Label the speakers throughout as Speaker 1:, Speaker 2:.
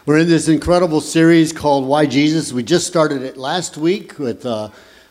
Speaker 1: We're in this incredible series called Why Jesus. We just started it last week with the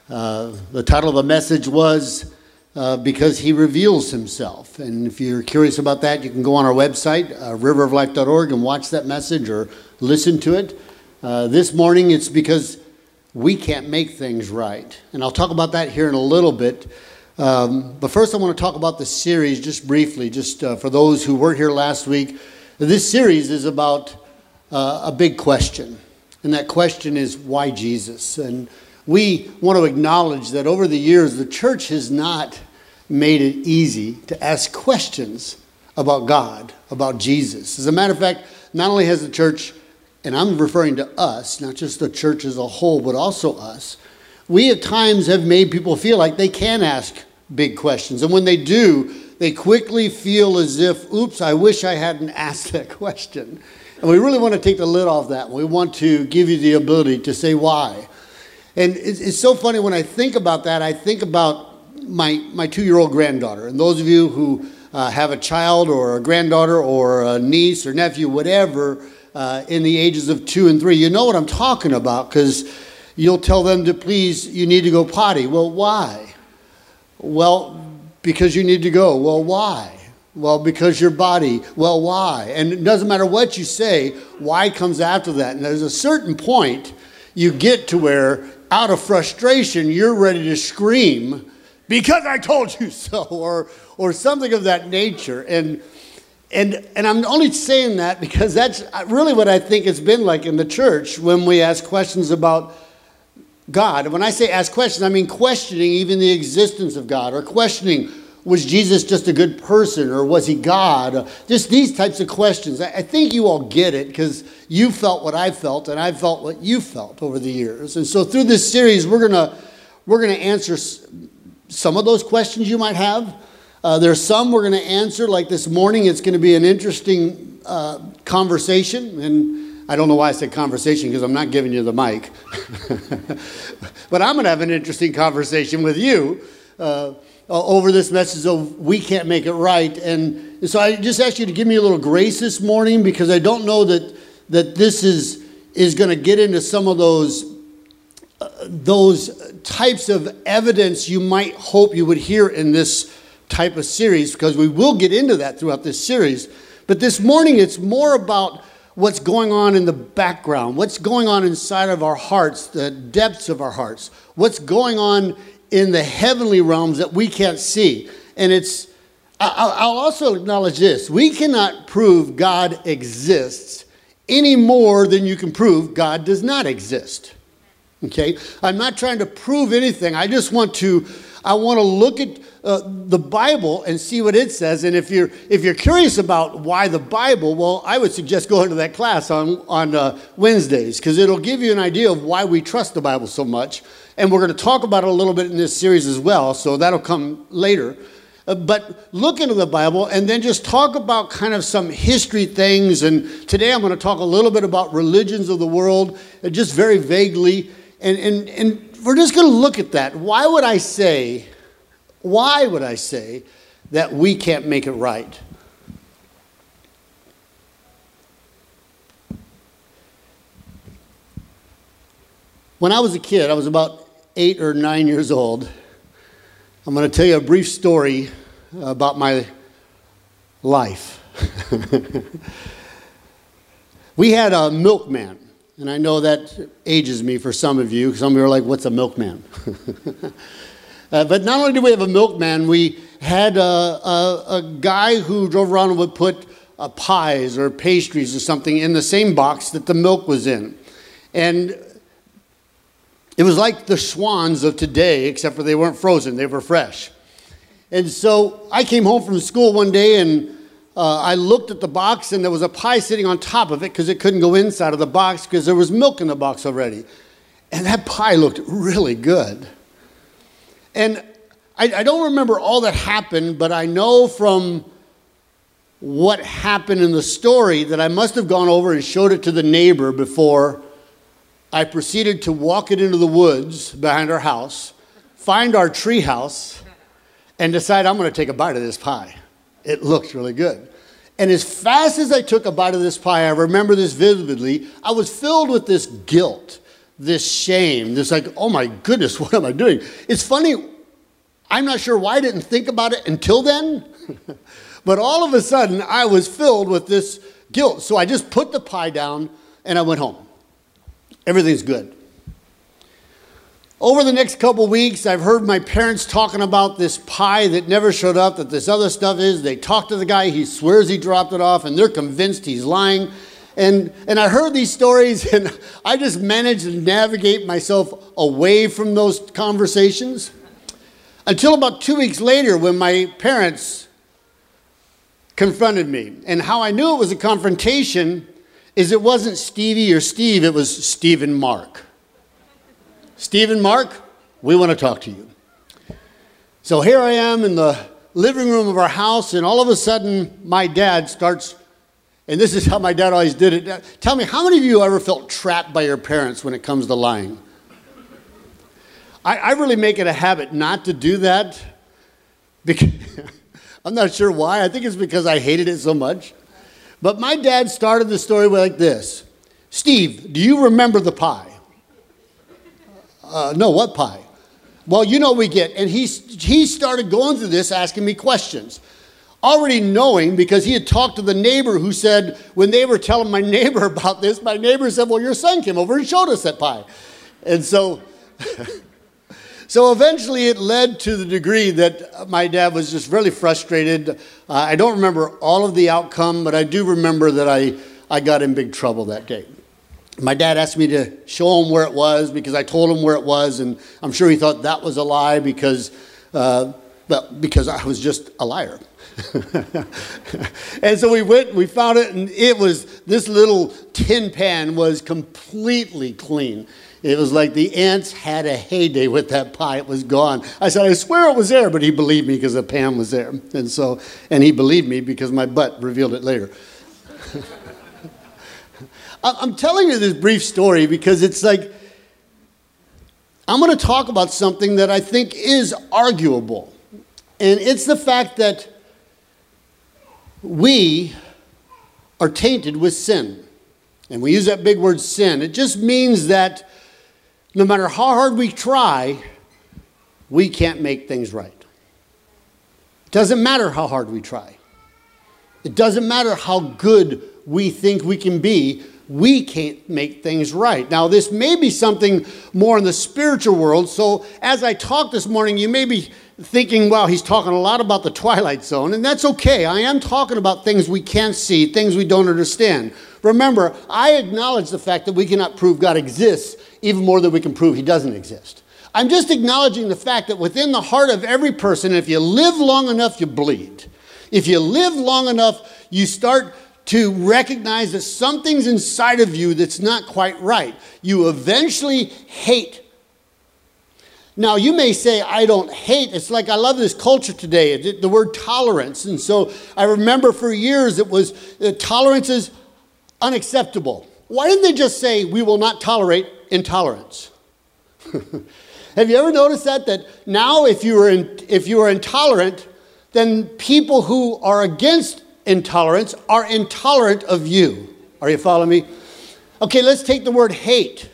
Speaker 1: title of the message was Because He Reveals Himself. And if you're curious about that, you can go on our website, riveroflife.org, and watch that message or listen to it. This morning it's because we can't make things right. And I'll talk about that here in a little bit. But first I want to talk about the series just briefly, for those who weren't here last week. This series is about a big question, and that question is, why Jesus? And we want to acknowledge that over the years, the church has not made it easy to ask questions about God, about Jesus. As a matter of fact, not only has the church, and I'm referring to us, not just the church as a whole, but also us, we at times have made people feel like they can ask big questions. And when they do, they quickly feel as if, oops, I wish I hadn't asked that question. And we really want to take the lid off that. We want to give you the ability to say why. And it's so funny when I think about that, I think about my 2-year-old granddaughter. And those of you who have a child or a granddaughter or a niece or nephew, whatever, in the ages of 2 and 3, you know what I'm talking about, because you'll tell them to please, you need to go potty. Well, why? Well, because you need to go. Well, why? Well, because your body. Well, why? And it doesn't matter what you say, why comes after that. And there's a certain point you get to where, out of frustration, you're ready to scream, because I told you so, or something of that nature. And I'm only saying that because that's really what I think it's been like in the church when we ask questions about God. And when I say ask questions, I mean questioning even the existence of God, or questioning, was Jesus just a good person, or was he God? Just these types of questions. I think you all get it because you felt what I felt, and I felt what you felt over the years. And so through this series, we're gonna answer some of those questions you might have. There's some we're going to answer, like this morning. It's going to be an interesting conversation, and I don't know why I said conversation because I'm not giving you the mic. But I'm going to have an interesting conversation with you over this message of we can't make it right. And so I just ask you to give me a little grace this morning, because I don't know that this is going to get into some of those types of evidence you might hope you would hear in this type of series, because we will get into that throughout this series. But this morning it's more about what's going on in the background, what's going on inside of our hearts, the depths of our hearts, what's going on in the heavenly realms that we can't see. And I'll also acknowledge this: we cannot prove God exists any more than you can prove God does not exist. Okay? I'm not trying to prove anything. I want to look at the Bible and see what it says. And if you're curious about why the Bible, well, I would suggest going to that class on Wednesdays, because it'll give you an idea of why we trust the Bible so much. And we're going to talk about it a little bit in this series as well, so that'll come later. But look into the Bible and then just talk about kind of some history things. And today I'm going to talk a little bit about religions of the world, just very vaguely. And we're just going to look at that. Why would I say that we can't make it right? When I was a kid, I was about 8 or 9 years old. I'm going to tell you a brief story about my life. We had a milkman. And I know that ages me for some of you. Some of you are like, what's a milkman? But not only did we have a milkman, we had a guy who drove around and would put pies or pastries or something in the same box that the milk was in. And it was like the Schwans of today, except for they weren't frozen, they were fresh. And so I came home from school one day, and I looked at the box, and there was a pie sitting on top of it because it couldn't go inside of the box because there was milk in the box already. And that pie looked really good. And I don't remember all that happened, but I know from what happened in the story that I must have gone over and showed it to the neighbor before I proceeded to walk it into the woods behind our house, find our tree house, and decide I'm going to take a bite of this pie. It looked really good. And as fast as I took a bite of this pie, I remember this vividly, I was filled with this guilt, this shame, this like, oh my goodness, what am I doing? It's funny, I'm not sure why I didn't think about it until then, but all of a sudden I was filled with this guilt. So I just put the pie down and I went home. Everything's good. Over the next couple weeks, I've heard my parents talking about this pie that never showed up, that this other stuff is. They talk to the guy, he swears he dropped it off, and they're convinced he's lying. And I heard these stories, and I just managed to navigate myself away from those conversations until about 2 weeks later when my parents confronted me. And how I knew it was a confrontation is it wasn't Stevie or Steve, it was Steve and Mark. Steve and Mark, we want to talk to you. So here I am in the living room of our house, and all of a sudden, my dad starts, and this is how my dad always did it. Tell me, how many of you ever felt trapped by your parents when it comes to lying? I really make it a habit not to do that. Because I'm not sure why. I think it's because I hated it so much. But my dad started the story like this. Steve, do you remember the pie? No, what pie? Well, you know we get. And he started going through this, asking me questions. Already knowing, because he had talked to the neighbor who said, when they were telling my neighbor about this, my neighbor said, well, your son came over and showed us that pie. And so, so eventually it led to the degree that my dad was just really frustrated. I don't remember all of the outcome, but I do remember that I got in big trouble that day. My dad asked me to show him where it was because I told him where it was, and I'm sure he thought that was a lie because I was just a liar. And so we went, we found it, and it was, this little tin pan was completely clean. It was like the ants had a heyday with that pie. It was gone. I said, I swear it was there, but he believed me because the pan was there. And he believed me because my butt revealed it later. I'm telling you this brief story because it's like, I'm going to talk about something that I think is arguable. And it's the fact that we are tainted with sin. And we use that big word sin. It just means that no matter how hard we try, we can't make things right. It doesn't matter how hard we try. It doesn't matter how good we think we can be. We can't make things right. Now, this may be something more in the spiritual world. So as I talk this morning, you may be thinking, wow, he's talking a lot about the Twilight Zone. And that's okay. I am talking about things we can't see, things we don't understand. Remember, I acknowledge the fact that we cannot prove God exists even more than we can prove he doesn't exist. I'm just acknowledging the fact that within the heart of every person, if you live long enough, you bleed. If you live long enough, you start to recognize that something's inside of you that's not quite right. You eventually hate. Now, you may say, I don't hate. It's like I love this culture today, the word tolerance. And so I remember for years it was tolerance is unacceptable. Why didn't they just say, we will not tolerate intolerance? Have you ever noticed that now if you are intolerant, then people who are against intolerance are intolerant of you. Are you following me? Okay, let's take the word hate.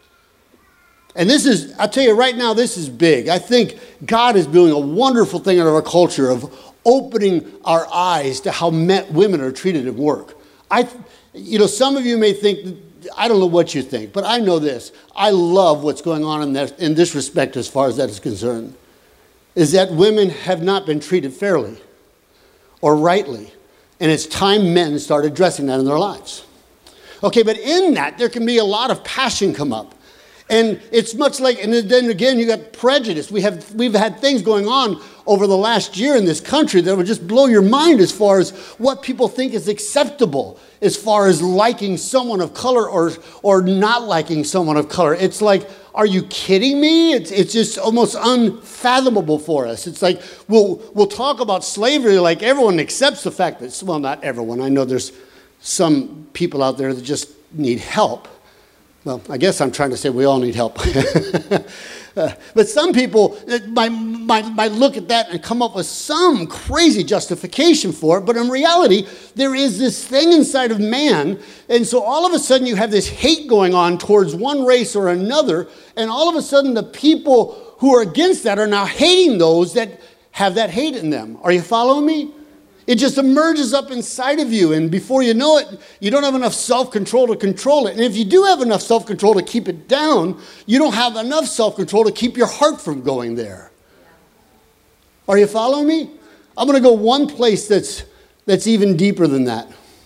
Speaker 1: And this is, I'll tell you right now, this is big. I think God is doing a wonderful thing in our culture of opening our eyes to how women are treated at work. Some of you may think, I don't know what you think, but I know this. I love what's going on in this respect as far as that is concerned, is that women have not been treated fairly or rightly. And it's time men start addressing that in their lives. Okay, but in that, there can be a lot of passion come up. And it's much like, and then again, you got prejudice. We've had things going on over the last year in this country that would just blow your mind as far as what people think is acceptable, as far as liking someone of color or not liking someone of color. It's like, are you kidding me? It's just almost unfathomable for us. It's like, we'll talk about slavery like everyone accepts the fact that, well, not everyone. I know there's some people out there that just need help. Well, I guess I'm trying to say we all need help. But some people might look at that and come up with some crazy justification for it. But in reality, there is this thing inside of man. And so all of a sudden you have this hate going on towards one race or another. And all of a sudden the people who are against that are now hating those that have that hate in them. Are you following me? It just emerges up inside of you, and before you know it, you don't have enough self-control to control it. And if you do have enough self-control to keep it down, you don't have enough self-control to keep your heart from going there. Are you following me? I'm going to go one place that's even deeper than that.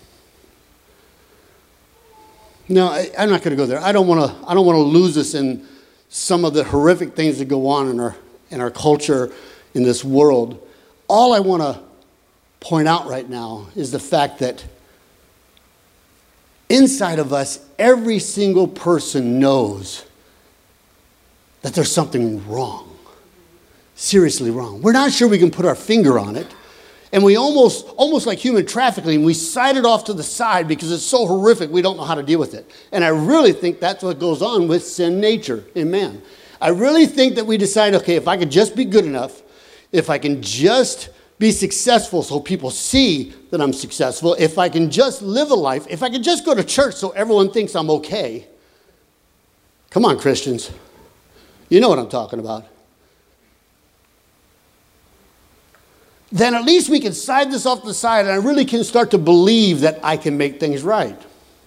Speaker 1: No, I'm not going to go there. I don't want to lose us in some of the horrific things that go on in our culture, in this world. All I want to point out right now is the fact that inside of us, every single person knows that there's something wrong, seriously wrong. We're not sure we can put our finger on it, and we almost like human trafficking, we side it off to the side because it's so horrific we don't know how to deal with it. And I really think that's what goes on with sin nature in man. I really think that we decide, okay, if I could just be good enough, if I can just be successful so people see that I'm successful, if I can just live a life, if I can just go to church so everyone thinks I'm okay. Come on, Christians. You know what I'm talking about. Then at least we can side this off to the side, and I really can start to believe that I can make things right.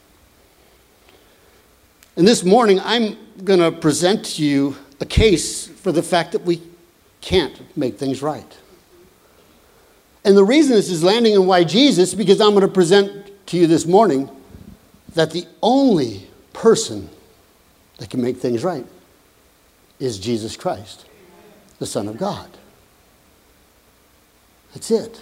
Speaker 1: And this morning, I'm going to present to you a case for the fact that we can't make things right. And the reason this is landing in Why Jesus, because I'm going to present to you this morning that the only person that can make things right is Jesus Christ, the Son of God. That's it.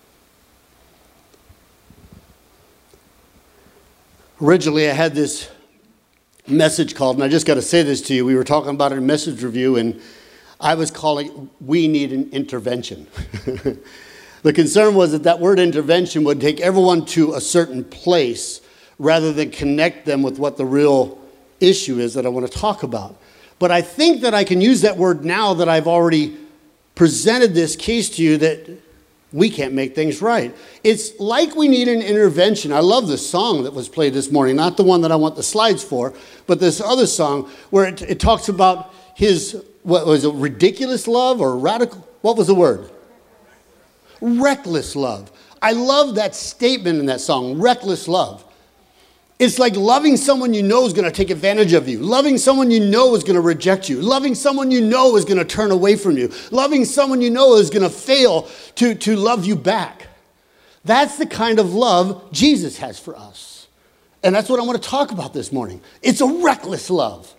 Speaker 1: Originally, I had this message called, and I just got to say this to you. We were talking about it in message review, and I was calling, "We Need an Intervention." The concern was that word intervention would take everyone to a certain place rather than connect them with what the real issue is that I want to talk about. But I think that I can use that word now that I've already presented this case to you that we can't make things right. It's like we need an intervention. I love this song that was played this morning, not the one that I want the slides for, but this other song where it talks about his, what was it, ridiculous love or radical, what was the word? Reckless love. I love that statement in that song, reckless love. It's like loving someone you know is going to take advantage of you. Loving someone you know is going to reject you. Loving someone you know is going to turn away from you. Loving someone you know is going to fail to love you back. That's the kind of love Jesus has for us. And that's what I want to talk about this morning. It's a reckless love.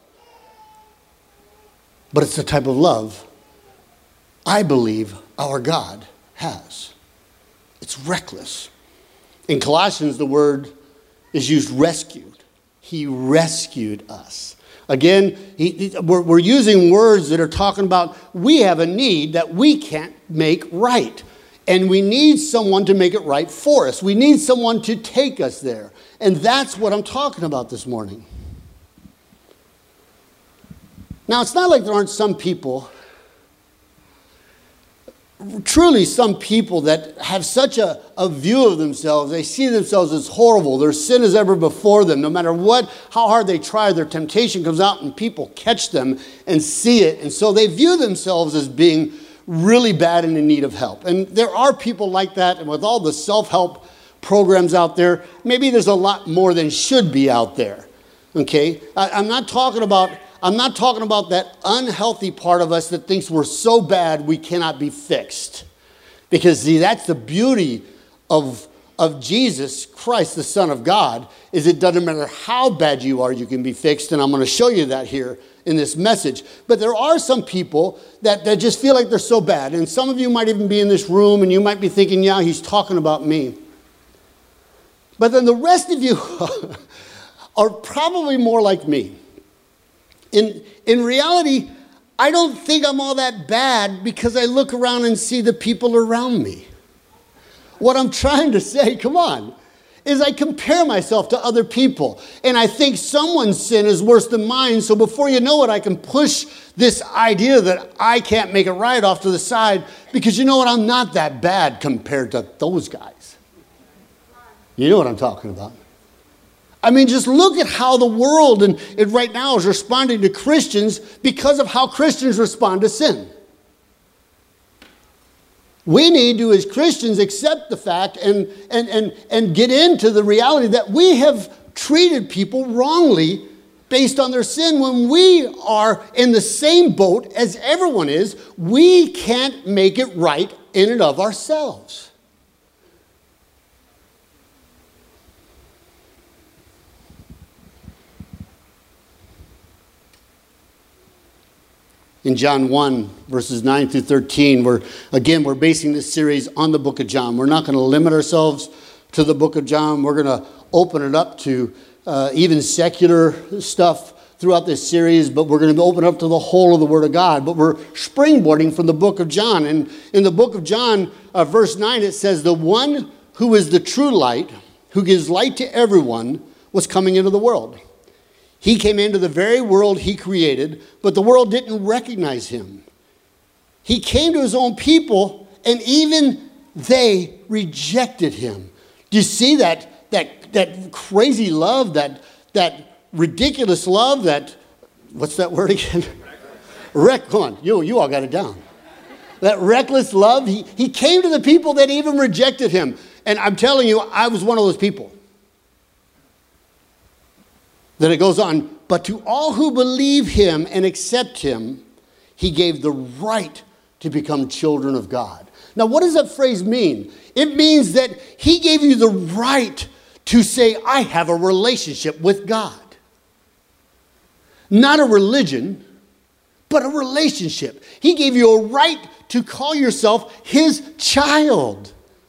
Speaker 1: But it's the type of love I believe our God has. It's reckless. In Colossians, the word is used rescued. He rescued us. Again, we're using words that are talking about we have a need that we can't make right. And we need someone to make it right for us. We need someone to take us there. And that's what I'm talking about this morning. Now, it's not like there aren't some people, truly some people that have such a view of themselves. They see themselves as horrible. Their sin is ever before them. No matter how hard they try, their temptation comes out and people catch them and see it. And so they view themselves as being really bad and in need of help. And there are people like that. And with all the self-help programs out there, maybe there's a lot more than should be out there. Okay? I'm not talking about that unhealthy part of us that thinks we're so bad we cannot be fixed. Because, see, that's the beauty of Jesus Christ, the Son of God, is it doesn't matter how bad you are, you can be fixed. And I'm going to show you that here in this message. But there are some people that just feel like they're so bad. And some of you might even be in this room and you might be thinking, yeah, he's talking about me. But then the rest of you are probably more like me. In reality, I don't think I'm all that bad because I look around and see the people around me. What I'm trying to say, come on, is I compare myself to other people. And I think someone's sin is worse than mine. So before you know it, I can push this idea that I can't make it right off to the side. Because you know what? I'm not that bad compared to those guys. You know what I'm talking about. I mean, just look at how the world and right now is responding to Christians because of how Christians respond to sin. We need to, as Christians, accept the fact and get into the reality that we have treated people wrongly based on their sin. When we are in the same boat as everyone is, we can't make it right in and of ourselves. In John 1, verses 9 through 13, we're basing this series on the book of John. We're not going to limit ourselves to the book of John. We're going to open it up to even secular stuff throughout this series, but we're going to open up to the whole of the Word of God. But we're springboarding from the book of John. And in the book of John, verse 9, it says, "The one who is the true light, who gives light to everyone, was coming into the world. He came into the very world he created, but the world didn't recognize him. He came to his own people, and even they rejected him." Do you see that crazy love, that ridiculous love, what's that word again? Come on, you all got it down. That reckless love. He came to the people that even rejected him. And I'm telling you, I was one of those people. Then it goes on, "But to all who believe him and accept him, he gave the right to become children of God." Now, what does that phrase mean? It means that he gave you the right to say, "I have a relationship with God." Not a religion, but a relationship. He gave you a right to call yourself his child.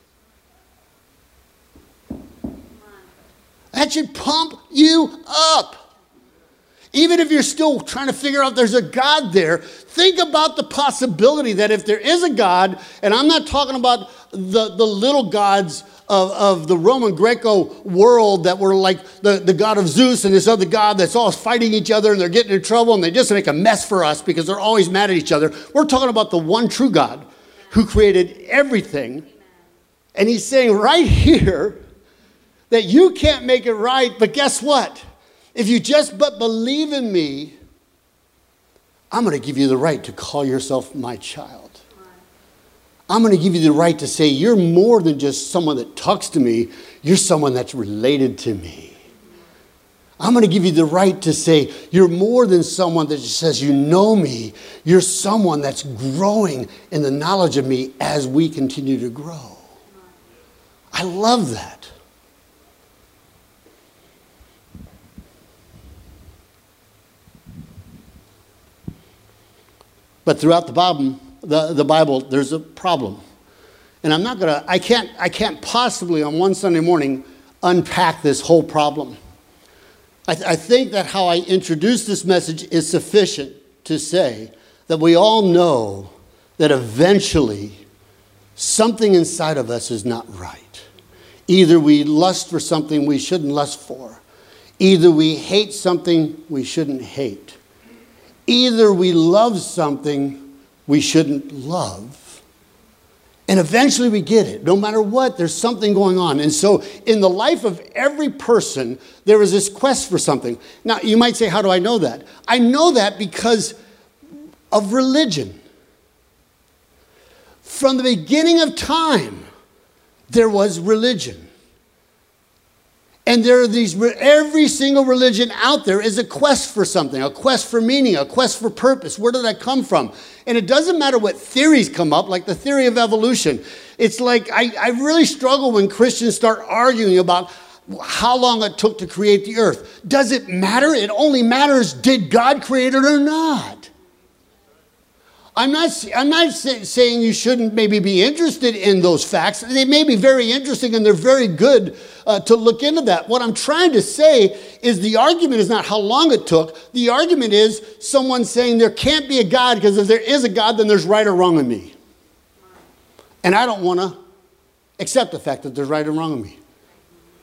Speaker 1: That should pump you up. Even if you're still trying to figure out there's a God there, think about the possibility that if there is a God, and I'm not talking about the little gods of the Roman Greco world that were like the god of Zeus and this other god that's all fighting each other and they're getting in trouble and they just make a mess for us because they're always mad at each other. We're talking about the one true God who created everything. And he's saying right here, that you can't make it right, but guess what? If you just but believe in me, I'm going to give you the right to call yourself my child. I'm going to give you the right to say you're more than just someone that talks to me. You're someone that's related to me. I'm going to give you the right to say you're more than someone that just says you know me. You're someone that's growing in the knowledge of me as we continue to grow. I love that. But throughout the Bible, there's a problem. And I can't possibly on one Sunday morning unpack this whole problem. I think that how I introduce this message is sufficient to say that we all know that eventually something inside of us is not right. Either we lust for something we shouldn't lust for. Either we hate something we shouldn't hate. Either we love something we shouldn't love. And eventually we get it. No matter what, there's something going on. And so in the life of every person, there is this quest for something. Now, you might say, how do I know that? I know that because of religion. From the beginning of time, there was religion. And there are every single religion out there is a quest for something, a quest for meaning, a quest for purpose. Where did that come from? And it doesn't matter what theories come up, like the theory of evolution. It's like, I really struggle when Christians start arguing about how long it took to create the earth. Does it matter? It only matters, did God create it or not? I'm not saying you shouldn't maybe be interested in those facts. They may be very interesting and they're very good to look into that. What I'm trying to say is the argument is not how long it took. The argument is someone saying there can't be a God because if there is a God, then there's right or wrong in me. And I don't want to accept the fact that there's right or wrong in me.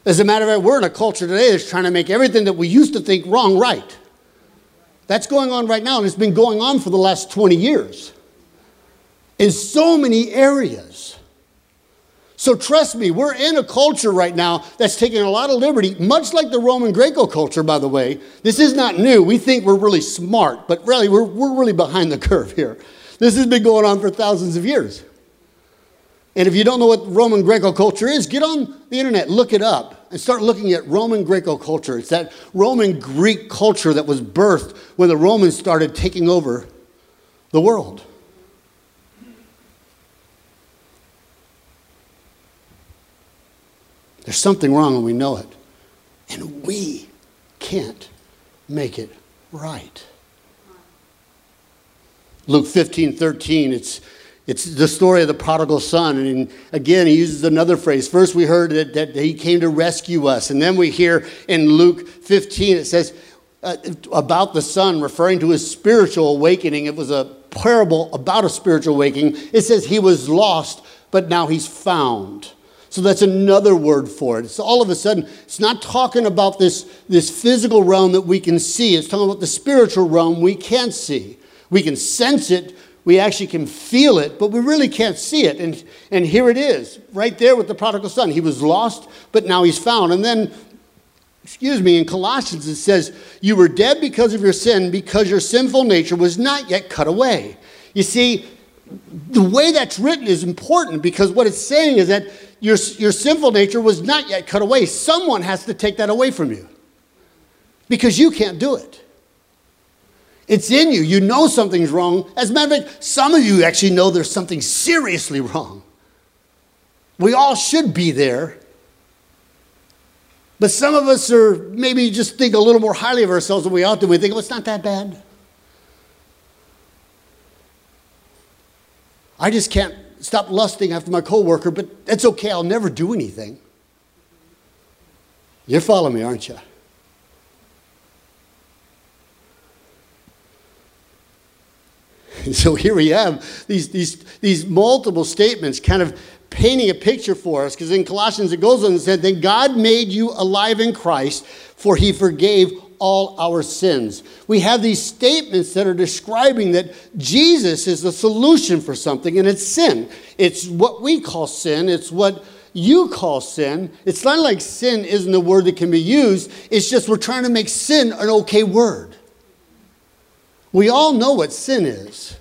Speaker 1: As a matter of fact, we're in a culture today that's trying to make everything that we used to think wrong right. That's going on right now, and it's been going on for the last 20 years in so many areas. So trust me, we're in a culture right now that's taking a lot of liberty, much like the Roman Greco culture, by the way. This is not new. We think we're really smart, but really, we're really behind the curve here. This has been going on for thousands of years. And if you don't know what Roman Greco culture is, get on the internet, look it up, and start looking at Roman Greco culture. It's that Roman Greek culture that was birthed when the Romans started taking over the world. There's something wrong and we know it. And we can't make it right. Luke 15:13, it's the story of the prodigal son. And again, he uses another phrase. First we heard that he came to rescue us. And then we hear in Luke 15, it says about the son, referring to his spiritual awakening. It was a parable about a spiritual awakening. It says he was lost, but now he's found. So that's another word for it. It's all of a sudden, it's not talking about this physical realm that we can see. It's talking about the spiritual realm we can't see. We can sense it. We actually can feel it, but we really can't see it. And here it is, right there with the prodigal son. He was lost, but now he's found. And then, in Colossians it says, you were dead because of your sin, because your sinful nature was not yet cut away. You see, the way that's written is important because what it's saying is that your sinful nature was not yet cut away. Someone has to take that away from you because you can't do it. It's in you. You know something's wrong. As a matter of fact, some of you actually know there's something seriously wrong. We all should be there. But some of us are maybe just think a little more highly of ourselves than we ought to. We think, well, it's not that bad. I just can't stop lusting after my coworker, but that's okay. I'll never do anything. You're following me, aren't you? And so here we have these multiple statements kind of painting a picture for us, because in Colossians it goes on and said, then God made you alive in Christ, for he forgave all our sins. We have these statements that are describing that Jesus is the solution for something, and it's sin. It's what we call sin. It's what you call sin. It's not like sin isn't a word that can be used. It's just we're trying to make sin an okay word. We all know what sin is.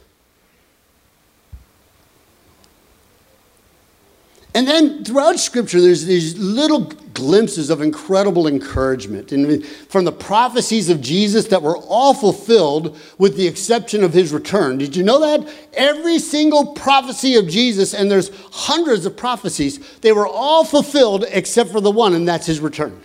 Speaker 1: And then throughout Scripture, there's these little glimpses of incredible encouragement. And from the prophecies of Jesus that were all fulfilled with the exception of his return. Did you know that? Every single prophecy of Jesus, and there's hundreds of prophecies, they were all fulfilled except for the one, and that's his return.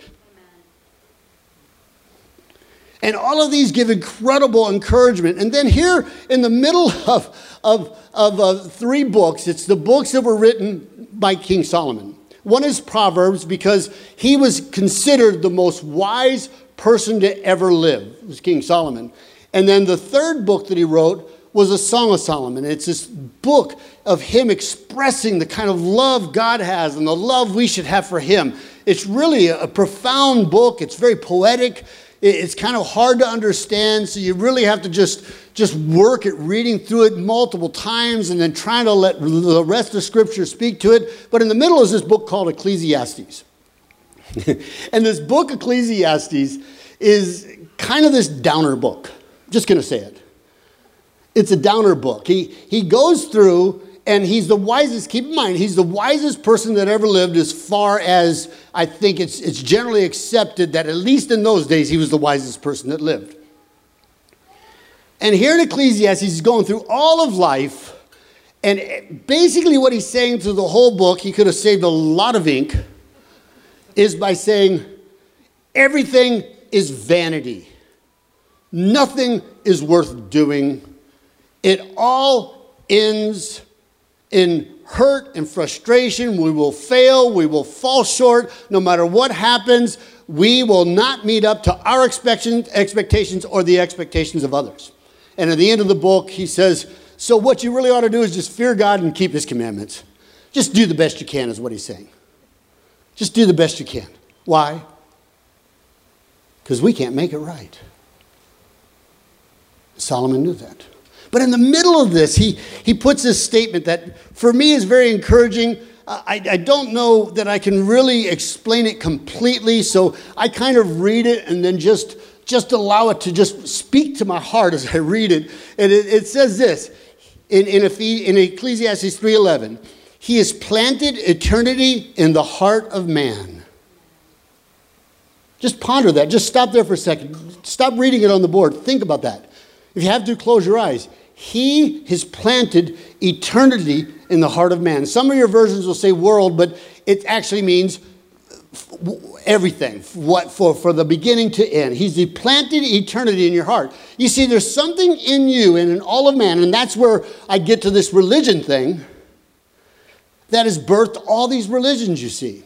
Speaker 1: And all of these give incredible encouragement. And then here in the middle of three books, it's the books that were written by King Solomon. One is Proverbs, because he was considered the most wise person to ever live. It was King Solomon. And then the third book that he wrote was a Song of Solomon. It's this book of him expressing the kind of love God has and the love we should have for him. It's really a profound book. It's very poetic. It's kind of hard to understand, so you really have to just work at reading through it multiple times and then trying to let the rest of Scripture speak to it. But in the middle is this book called Ecclesiastes. And this book, Ecclesiastes, is kind of this downer book. Just going to say it. It's a downer book. He goes through, and he's the wisest, keep in mind, he's the wisest person that ever lived, as far as I think it's generally accepted that at least in those days he was the wisest person that lived. And here in Ecclesiastes, he's going through all of life, and basically what he's saying through the whole book, he could have saved a lot of ink, is by saying everything is vanity. Nothing is worth doing. It all ends in hurt and frustration. We will fail. We will fall short. No matter what happens, we will not meet up to our expectations or the expectations of others. And at the end of the book, he says, so what you really ought to do is just fear God and keep his commandments. Just do the best you can, is what he's saying. Just do the best you can. Why? Because we can't make it right. Solomon knew that. But in the middle of this, he puts this statement that for me is very encouraging. I don't know that I can really explain it completely, so I kind of read it and then just allow it to just speak to my heart as I read it. And it says this in Ecclesiastes 3:11, he has planted eternity in the heart of man. Just ponder that. Just stop there for a second. Stop reading it on the board. Think about that. If you have to, close your eyes. He has planted eternity in the heart of man. Some of your versions will say world, but it actually means everything, for the beginning to end. He's planted eternity in your heart. You see, there's something in you and in all of man, and that's where I get to this religion thing, that has birthed all these religions you see.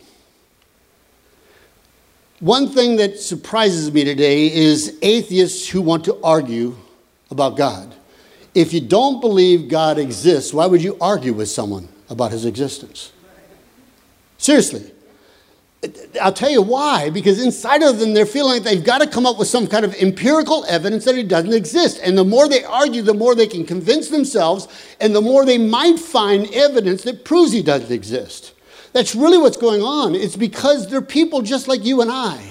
Speaker 1: One thing that surprises me today is atheists who want to argue about God. If you don't believe God exists, why would you argue with someone about his existence? Seriously. I'll tell you why. Because inside of them, they're feeling like they've got to come up with some kind of empirical evidence that he doesn't exist. And the more they argue, the more they can convince themselves, and the more they might find evidence that proves he doesn't exist. That's really what's going on. It's because they're people just like you and I.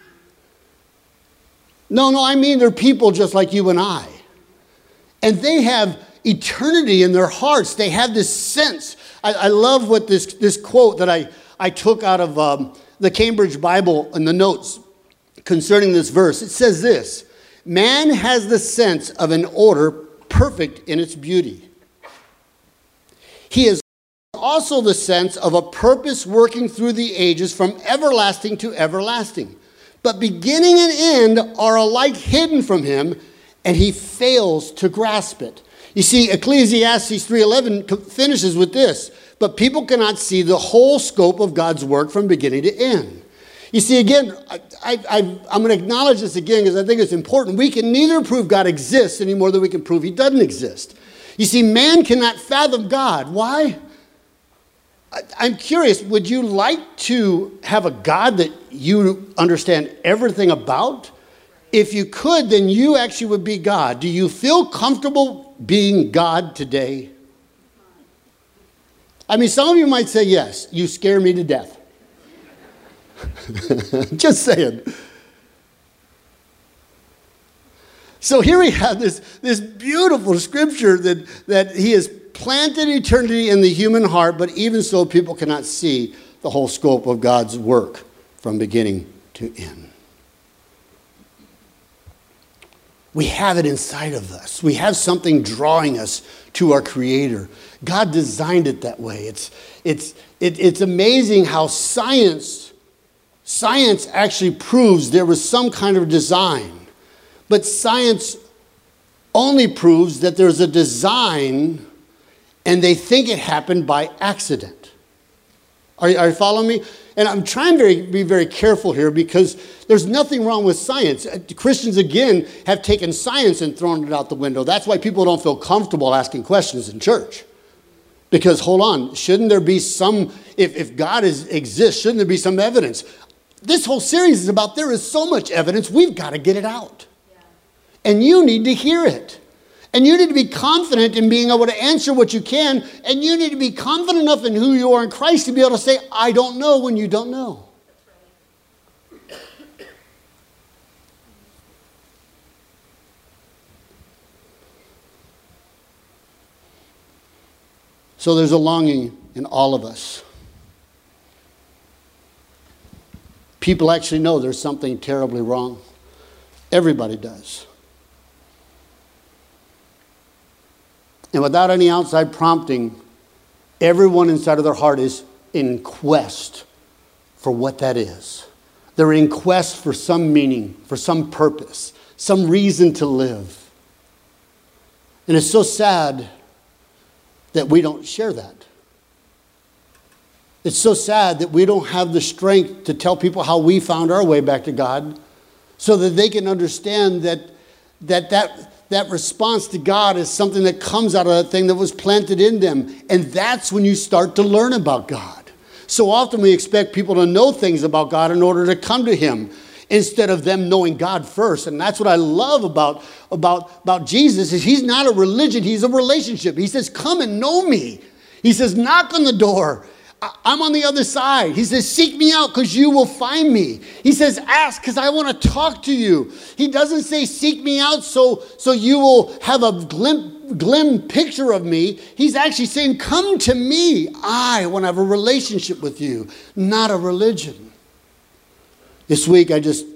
Speaker 1: No, I mean they're people just like you and I. And they have eternity in their hearts. They have this sense. I love what this quote that I took out of the Cambridge Bible in the notes concerning this verse. It says this: man has the sense of an order perfect in its beauty. He has also the sense of a purpose working through the ages from everlasting to everlasting. But beginning and end are alike hidden from him, and he fails to grasp it. You see, Ecclesiastes 3:11 finishes with this: but people cannot see the whole scope of God's work from beginning to end. You see, again, I'm going to acknowledge this again because I think it's important. We can neither prove God exists any more than we can prove he doesn't exist. You see, man cannot fathom God. Why? I'm curious, would you like to have a God that you understand everything about? If you could, then you actually would be God. Do you feel comfortable being God today? I mean, some of you might say, yes, you scare me to death. Just saying. So here we have this beautiful scripture that he has planted eternity in the human heart, but even so, people cannot see the whole scope of God's work from beginning to end. We have it inside of us. We have something drawing us to our Creator. God designed it that way. It's amazing how science actually proves there was some kind of design. But science only proves that there's a design and they think it happened by accident. Are you following me? And I'm trying to be very careful here because there's nothing wrong with science. Christians, again, have taken science and thrown it out the window. That's why people don't feel comfortable asking questions in church. Because, hold on, shouldn't there be some, if God exists, shouldn't there be some evidence? This whole series is about there is so much evidence, we've got to get it out. Yeah. And you need to hear it. And you need to be confident in being able to answer what you can. And you need to be confident enough in who you are in Christ to be able to say, I don't know, when you don't know. So there's a longing in all of us. People actually know there's something terribly wrong. Everybody does. And without any outside prompting, everyone inside of their heart is in quest for what that is. They're in quest for some meaning, for some purpose, some reason to live. And it's so sad that we don't share that. It's so sad that we don't have the strength to tell people how we found our way back to God so that they can understand that response to God is something that comes out of that thing that was planted in them. And that's when you start to learn about God. So often we expect people to know things about God in order to come to him, instead of them knowing God first. And that's what I love about Jesus, is he's not a religion, he's a relationship. He says, come and know me. He says, knock on the door. I'm on the other side. He says, seek me out because you will find me. He says, ask because I want to talk to you. He doesn't say seek me out so you will have a glim picture of me. He's actually saying, come to me. I want to have a relationship with you, not a religion. This week, I just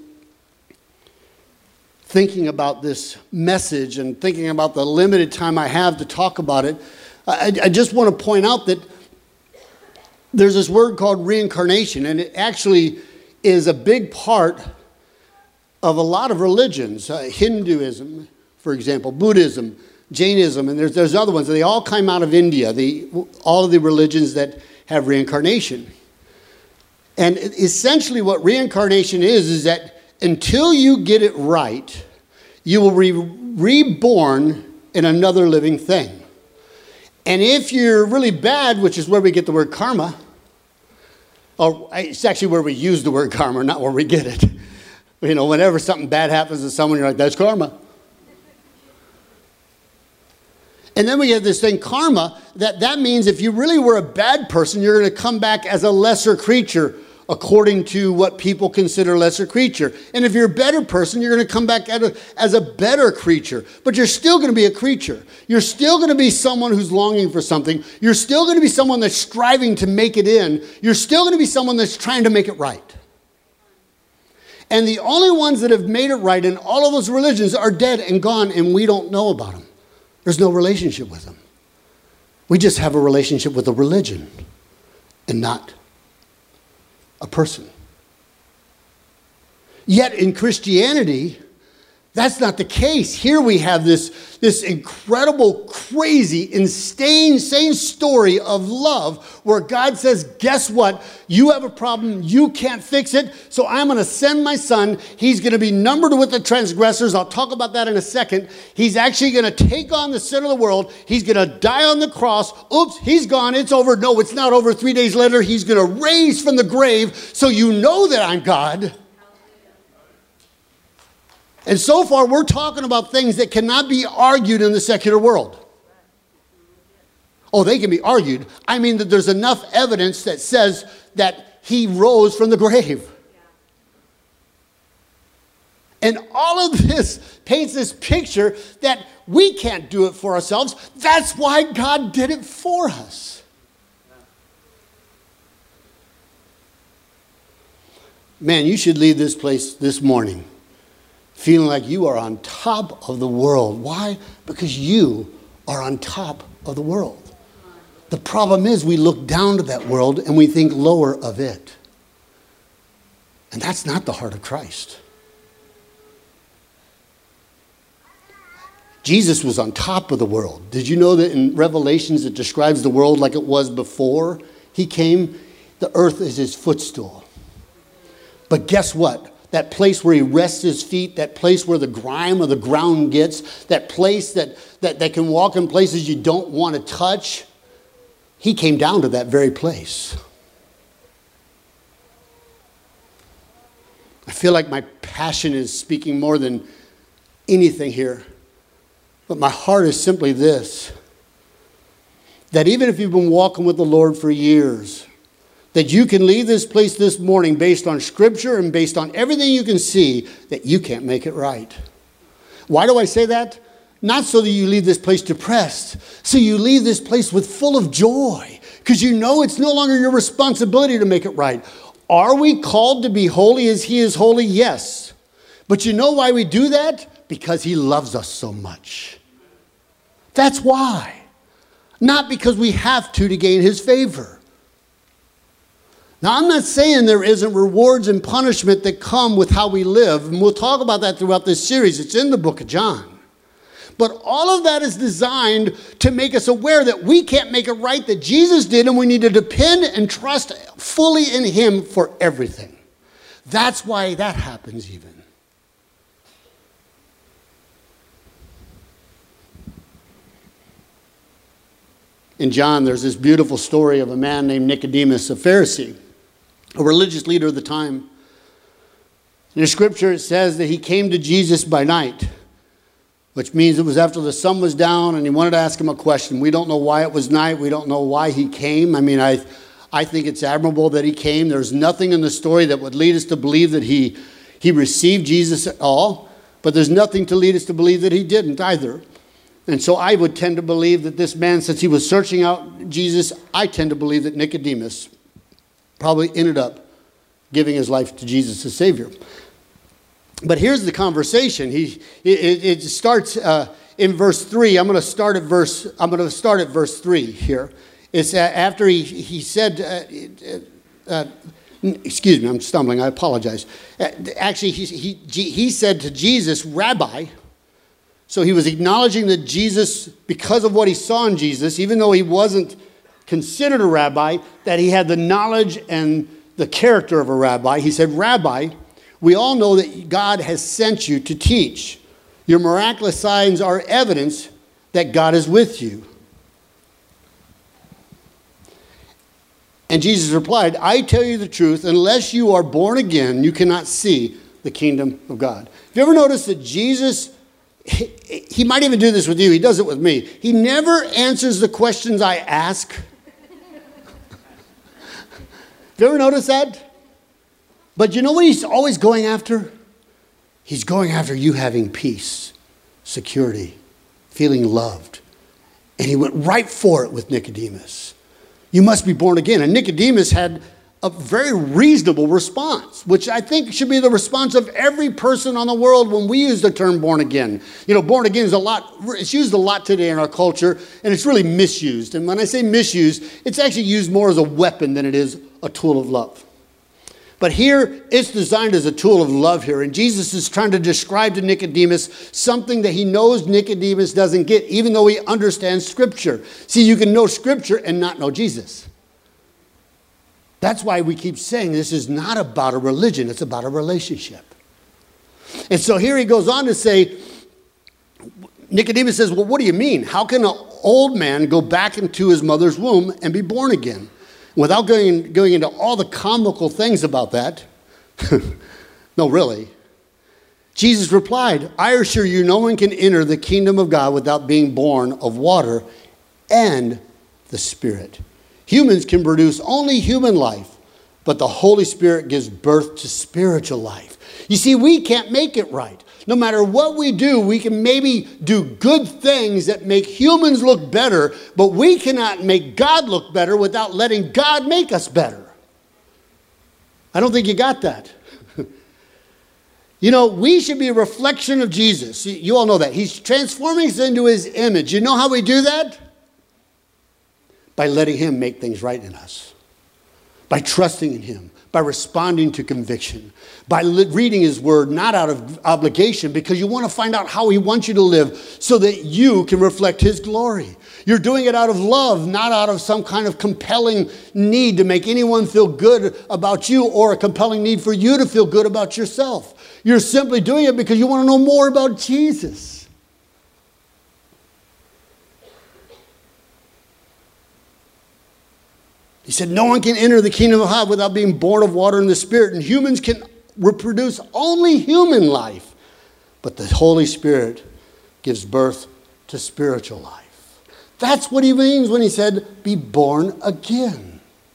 Speaker 1: thinking about this message and thinking about the limited time I have to talk about it, I just want to point out that there's this word called reincarnation, and it actually is a big part of a lot of religions. Hinduism, for example, Buddhism, Jainism, and there's other ones. They all came out of India, all of the religions that have reincarnation. And essentially what reincarnation is that until you get it right, you will be reborn in another living thing. And if you're really bad, which is where we get the word karma, or it's actually where we use the word karma, not where we get it. You know, whenever something bad happens to someone, you're like, that's karma. And then we have this thing, karma, that means if you really were a bad person, you're going to come back as a lesser creature, according to what people consider lesser creature. And if you're a better person, you're going to come back as a better creature. But you're still going to be a creature. You're still going to be someone who's longing for something. You're still going to be someone that's striving to make it in. You're still going to be someone that's trying to make it right. And the only ones that have made it right in all of those religions are dead and gone, and we don't know about them. There's no relationship with them. We just have a relationship with a religion and not a person. Yet in Christianity, that's not the case. Here we have this incredible, crazy, insane story of love where God says, guess what? You have a problem. You can't fix it. So I'm going to send my son. He's going to be numbered with the transgressors. I'll talk about that in a second. He's actually going to take on the sin of the world. He's going to die on the cross. Oops, he's gone. It's over. No, it's not over. 3 days later, he's going to raise from the grave. So you know that I'm God. And so far, we're talking about things that cannot be argued in the secular world. Oh, they can be argued. I mean that there's enough evidence that says that he rose from the grave. And all of this paints this picture that we can't do it for ourselves. That's why God did it for us. Man, you should leave this place this morning feeling like you are on top of the world. Why? Because you are on top of the world. The problem is we look down to that world and we think lower of it. And that's not the heart of Christ. Jesus was on top of the world. Did you know that in Revelations it describes the world like it was before he came? The earth is his footstool. But guess what? That place where he rests his feet, that place where the grime of the ground gets, that place that can walk in places you don't want to touch, he came down to that very place. I feel like my passion is speaking more than anything here. But my heart is simply this, that even if you've been walking with the Lord for years, that you can leave this place this morning based on Scripture and based on everything you can see, that you can't make it right. Why do I say that? Not so that you leave this place depressed, so you leave this place with full of joy, because you know it's no longer your responsibility to make it right. Are we called to be holy as he is holy? Yes. But you know why we do that? Because he loves us so much. That's why. Not because we have to gain his favor. Now, I'm not saying there isn't rewards and punishment that come with how we live, and we'll talk about that throughout this series. It's in the book of John. But all of that is designed to make us aware that we can't make it right, that Jesus did, and we need to depend and trust fully in him for everything. That's why that happens even. in John, there's this beautiful story of a man named Nicodemus, a Pharisee, a religious leader of the time. In the scripture, it says that he came to Jesus by night, which means it was after the sun was down and he wanted to ask him a question. We don't know why it was night. We don't know why he came. I mean, I think it's admirable that he came. There's nothing in the story that would lead us to believe that he received Jesus at all, but there's nothing to lead us to believe that he didn't either. And so I would tend to believe that this man, since he was searching out Jesus, I tend to believe that Nicodemus probably ended up giving his life to Jesus as Savior. But here's the conversation. It starts in verse 3. I'm going to start at verse 3 here. It's after he said, excuse me, I'm stumbling. I apologize. Actually, he said to Jesus, Rabbi. So he was acknowledging that Jesus, because of what he saw in Jesus, even though he wasn't considered a rabbi, that he had the knowledge and the character of a rabbi. He said, Rabbi, we all know that God has sent you to teach. Your miraculous signs are evidence that God is with you. And Jesus replied, I tell you the truth, unless you are born again, you cannot see the kingdom of God. Have you ever noticed that Jesus, he might even do this with you, he does it with me. He never answers the questions I ask. Have you ever noticed that? But you know what he's always going after? He's going after you having peace, security, feeling loved. And he went right for it with Nicodemus. You must be born again. And Nicodemus had a very reasonable response, which I think should be the response of every person on the world when we use the term born again. You know, born again is it's used a lot today in our culture, and it's really misused. And when I say misused, it's actually used more as a weapon than it is a tool of love. But here, it's designed as a tool of love here. And Jesus is trying to describe to Nicodemus something that he knows Nicodemus doesn't get, even though he understands Scripture. See, you can know Scripture and not know Jesus. That's why we keep saying this is not about a religion. It's about a relationship. And so here he goes on to say, Nicodemus says, well, what do you mean? How can an old man go back into his mother's womb and be born again? Without going into all the comical things about that, no, really. Jesus replied, I assure you, no one can enter the kingdom of God without being born of water and the Spirit. Humans can produce only human life, but the Holy Spirit gives birth to spiritual life. You see, we can't make it right. No matter what we do, we can maybe do good things that make humans look better, but we cannot make God look better without letting God make us better. I don't think you got that. You know, we should be a reflection of Jesus. You all know that. He's transforming us into his image. You know how we do that? By letting him make things right in us. By trusting in him. By responding to conviction, by reading his word, not out of obligation, because you want to find out how he wants you to live so that you can reflect his glory. You're doing it out of love, not out of some kind of compelling need to make anyone feel good about you or a compelling need for you to feel good about yourself. You're simply doing it because you want to know more about Jesus. He said, no one can enter the kingdom of God without being born of water and the Spirit. And humans can reproduce only human life. But the Holy Spirit gives birth to spiritual life. That's what he means when he said, be born again.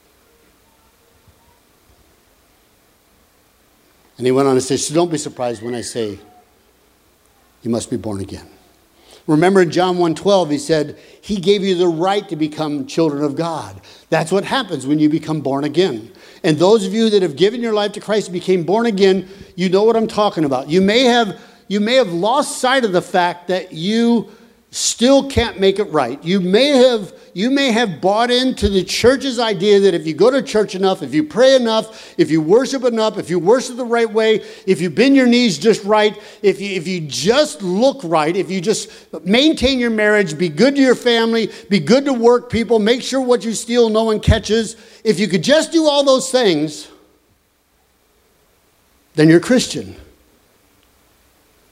Speaker 1: And he went on to say, so don't be surprised when I say, you must be born again. Remember in John 1:12, he said, he gave you the right to become children of God. That's what happens when you become born again. And those of you that have given your life to Christ and became born again, you know what I'm talking about. You may have lost sight of the fact that you still can't make it right. You may have bought into the church's idea that if you go to church enough, if you pray enough, if you worship enough, if you worship the right way, if you bend your knees just right, if you just look right, if you just maintain your marriage, be good to your family, be good to work people, make sure what you steal no one catches, if you could just do all those things, then you're Christian.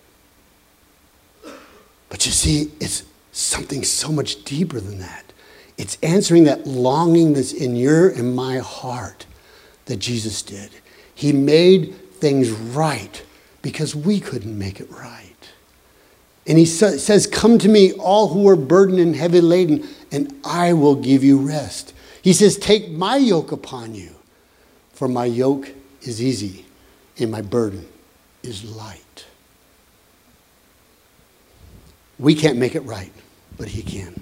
Speaker 1: But you see, it's something so much deeper than that. It's answering that longing that's in your and my heart that Jesus did. He made things right because we couldn't make it right. And he says, come to me, all who are burdened and heavy laden, and I will give you rest. He says, take my yoke upon you, for my yoke is easy and my burden is light. We can't make it right, but he can.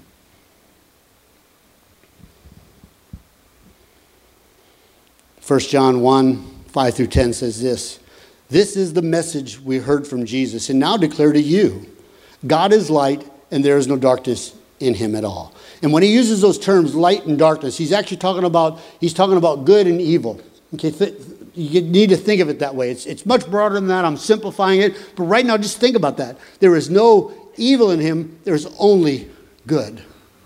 Speaker 1: First John 1:5-10 says this. This is the message we heard from Jesus and now declare to you. God is light and there is no darkness in him at all. And when he uses those terms, light and darkness, he's talking about good and evil. Okay, you need to think of it that way. It's much broader than that. I'm simplifying it. But right now, just think about that. There is no evil in him. There's only good.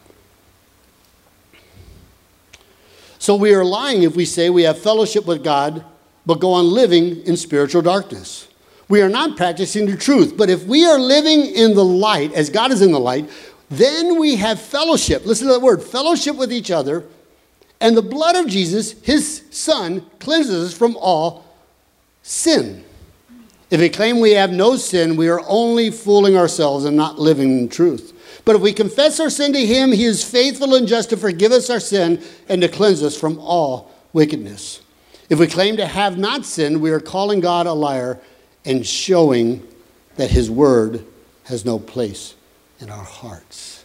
Speaker 1: So we are lying if we say we have fellowship with God, but go on living in spiritual darkness. We are not practicing the truth. But if we are living in the light, as God is in the light, then we have fellowship. Listen to that word, fellowship with each other. And the blood of Jesus, his son, cleanses us from all sin. If we claim we have no sin, we are only fooling ourselves and not living in truth. But if we confess our sin to him, he is faithful and just to forgive us our sin and to cleanse us from all wickedness. If we claim to have not sinned, we are calling God a liar and showing that his word has no place in our hearts.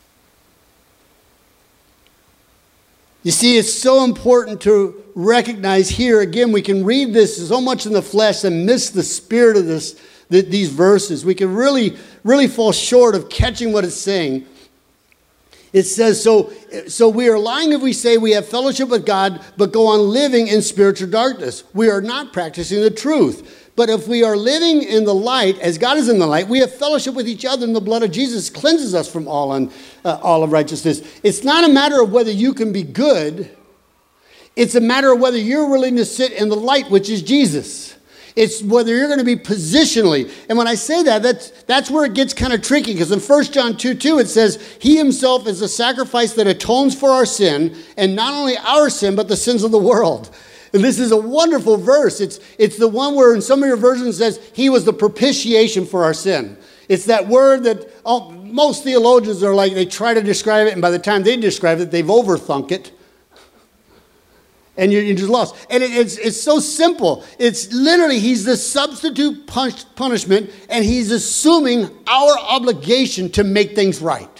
Speaker 1: You see, it's so important to recognize here, again, we can read this so much in the flesh and miss the spirit of these verses. We can really fall short of catching what it's saying. It says, so we are lying if we say we have fellowship with God, but go on living in spiritual darkness. We are not practicing the truth. But if we are living in the light, as God is in the light, we have fellowship with each other, and the blood of Jesus cleanses us from all unrighteousness. It's not a matter of whether you can be good. It's a matter of whether you're willing to sit in the light, which is Jesus. It's whether you're going to be positionally. And when I say that, that's where it gets kind of tricky, because in 1 John 2:2 it says, he himself is the sacrifice that atones for our sin, and not only our sin, but the sins of the world. And this is a wonderful verse. It's the one where in some of your versions it says, he was the propitiation for our sin. It's that word that most theologians are like, they try to describe it, and by the time they describe it, they've overthunk it. And you're just lost. And it's so simple. It's literally, he's the substitute punishment, and he's assuming our obligation to make things right.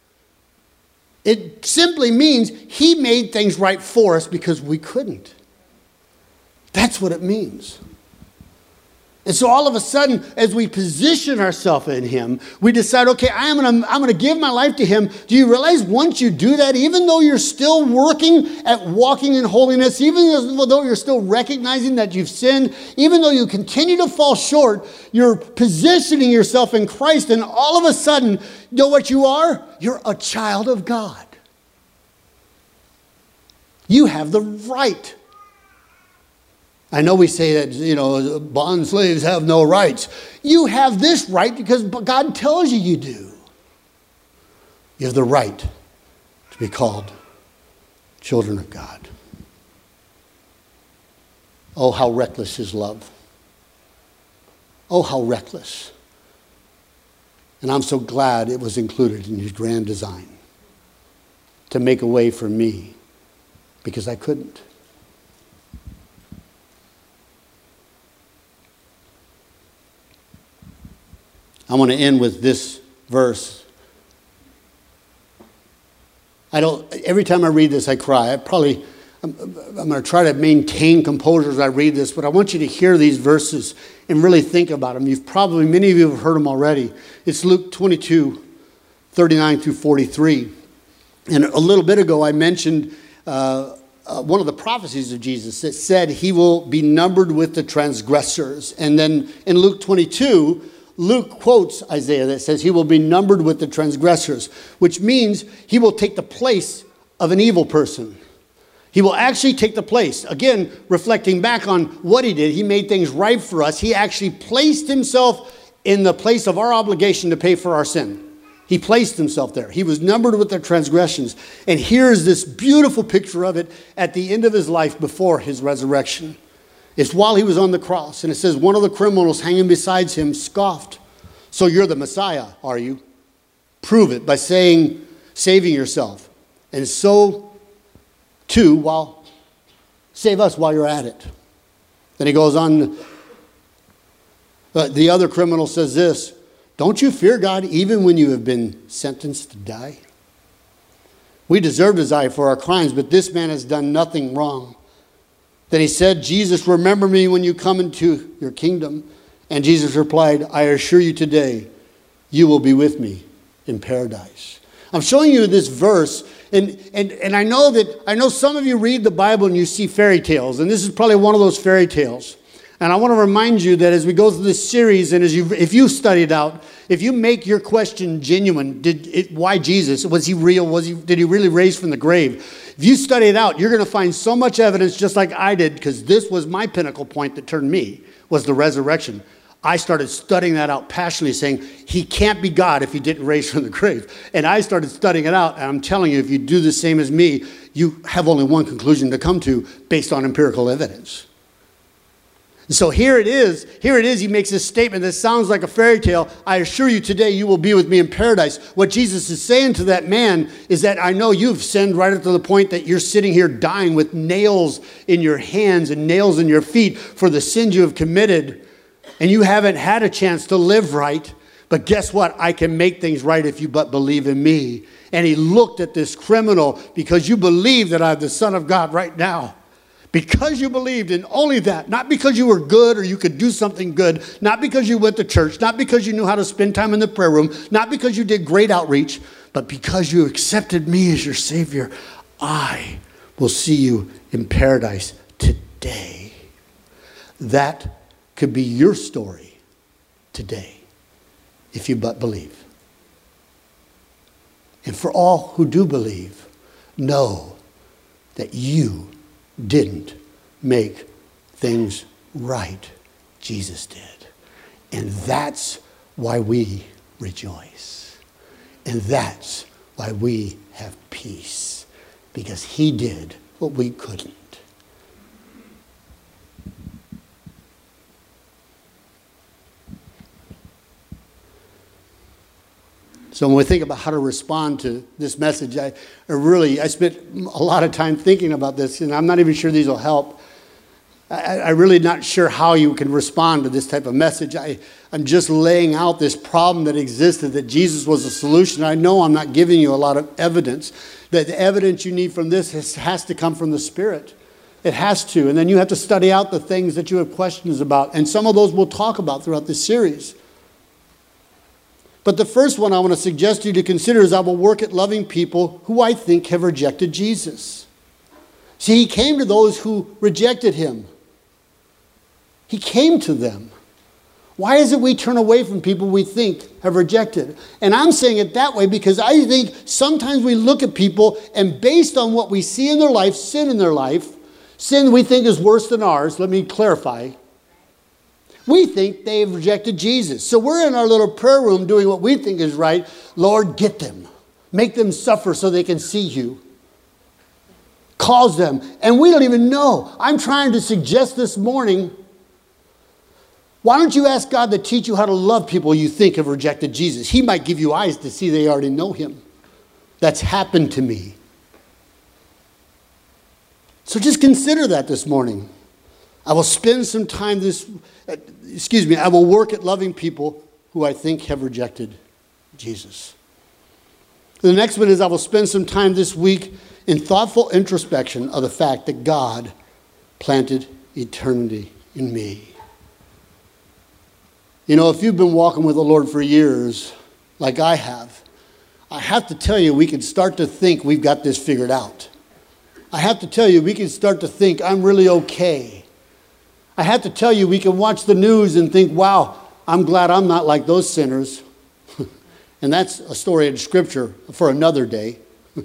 Speaker 1: It simply means he made things right for us because we couldn't. That's what it means. And so all of a sudden, as we position ourselves in him, we decide, okay, I'm going to give my life to him. Do you realize once you do that, even though you're still working at walking in holiness, even though you're still recognizing that you've sinned, even though you continue to fall short, you're positioning yourself in Christ, and all of a sudden, you know what you are? You're a child of God. You have the right. I know we say that, bond slaves have no rights. You have this right because God tells you do. You have the right to be called children of God. Oh, how reckless is love. Oh, how reckless. And I'm so glad it was included in his grand design to make a way for me because I couldn't. I want to end with this verse. Every time I read this, I cry. I'm going to try to maintain composure as I read this, but I want you to hear these verses and really think about them. Many of you have heard them already. It's Luke 22:39-43. And a little bit ago, I mentioned one of the prophecies of Jesus that said he will be numbered with the transgressors. And then in Luke 22, Luke quotes Isaiah that says he will be numbered with the transgressors, which means he will take the place of an evil person. He will actually take the place. Again, reflecting back on what he did, he made things right for us. He actually placed himself in the place of our obligation to pay for our sin. He placed himself there. He was numbered with their transgressions. And here's this beautiful picture of it at the end of his life before his resurrection. It's while he was on the cross. And it says, one of the criminals hanging beside him scoffed. So you're the Messiah, are you? Prove it by saving yourself. And so, too, save us while you're at it. Then he goes on. The other criminal says this, don't you fear God even when you have been sentenced to die? We deserve to die for our crimes, but this man has done nothing wrong. Then he said, Jesus, remember me when you come into your kingdom. And Jesus replied, I assure you today, you will be with me in paradise. I'm showing you this verse, and I know some of you read the Bible and you see fairy tales, and this is probably one of those fairy tales. And I want to remind you that as we go through this series, and if you study it out, if you make your question genuine, why Jesus? Was he real? Did he really raise from the grave? If you study it out, you're going to find so much evidence, just like I did, because this was my pinnacle point that turned me, was the resurrection. I started studying that out passionately, saying, he can't be God if he didn't raise from the grave. And I started studying it out, and I'm telling you, if you do the same as me, you have only one conclusion to come to based on empirical evidence. So here it is, he makes this statement that sounds like a fairy tale. I assure you today you will be with me in paradise. What Jesus is saying to that man is that I know you've sinned right up to the point that you're sitting here dying with nails in your hands and nails in your feet for the sins you have committed. And you haven't had a chance to live right. But guess what? I can make things right if you but believe in me. And he looked at this criminal, because you believe that I'm the Son of God right now. Because you believed in only that, not because you were good or you could do something good, not because you went to church, not because you knew how to spend time in the prayer room, not because you did great outreach, but because you accepted me as your Savior, I will see you in paradise today. That could be your story today, if you but believe. And for all who do believe, know that you didn't make things right. Jesus did. And that's why we rejoice. And that's why we have peace. Because he did what we couldn't. So when we think about how to respond to this message, I spent a lot of time thinking about this, and I'm not even sure these will help. I'm really not sure how you can respond to this type of message. I'm just laying out this problem that existed, that Jesus was a solution. I know I'm not giving you a lot of evidence. That the evidence you need from this has to come from the Spirit. It has to. And then you have to study out the things that you have questions about. And some of those we'll talk about throughout this series. But the first one I want to suggest to you to consider is I will work at loving people who I think have rejected Jesus. See, he came to those who rejected him. He came to them. Why is it we turn away from people we think have rejected? And I'm saying it that way because I think sometimes we look at people and based on what we see in their life, sin we think is worse than ours. Let me clarify. We think they've rejected Jesus. So we're in our little prayer room doing what we think is right. Lord, get them. Make them suffer so they can see you. Cause them. And we don't even know. I'm trying to suggest this morning, why don't you ask God to teach you how to love people you think have rejected Jesus? He might give you eyes to see they already know him. That's happened to me. So just consider that this morning. I will spend some time I will work at loving people who I think have rejected Jesus. The next one is I will spend some time this week in thoughtful introspection of the fact that God planted eternity in me. You know, if you've been walking with the Lord for years, like I have to tell you, we can start to think we've got this figured out. I have to tell you, we can start to think I'm really okay. I have to tell you, we can watch the news and think, wow, I'm glad I'm not like those sinners. And that's a story in Scripture for another day.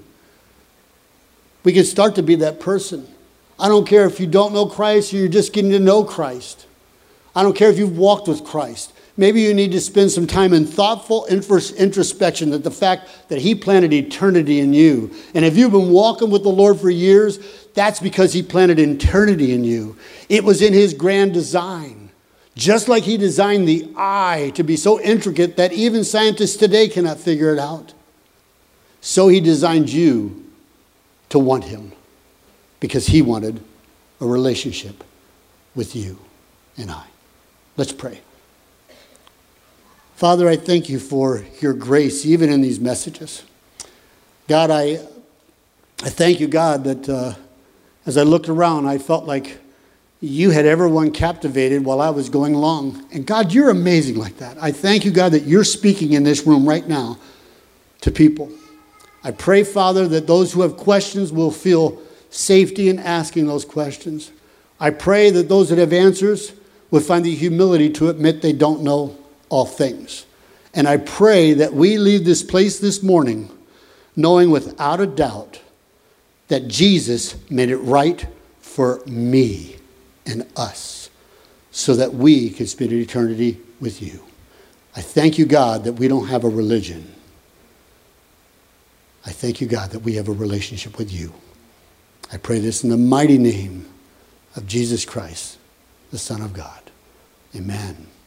Speaker 1: We can start to be that person. I don't care if you don't know Christ or you're just getting to know Christ. I don't care if you've walked with Christ. Maybe you need to spend some time in thoughtful introspection, that the fact that he planted eternity in you. And if you've been walking with the Lord for years, that's because he planted eternity in you. It was in his grand design. Just like he designed the eye to be so intricate that even scientists today cannot figure it out. So he designed you to want him, because he wanted a relationship with you and I. Let's pray. Father, I thank you for your grace, even in these messages. God, I thank you, God, that as I looked around, I felt like you had everyone captivated while I was going along. And God, you're amazing like that. I thank you, God, that you're speaking in this room right now to people. I pray, Father, that those who have questions will feel safety in asking those questions. I pray that those that have answers would find the humility to admit they don't know all things. And I pray that we leave this place this morning knowing without a doubt that Jesus made it right for me and us so that we can spend eternity with you. I thank you, God, that we don't have a religion. I thank you, God, that we have a relationship with you. I pray this in the mighty name of Jesus Christ, the Son of God. Amen.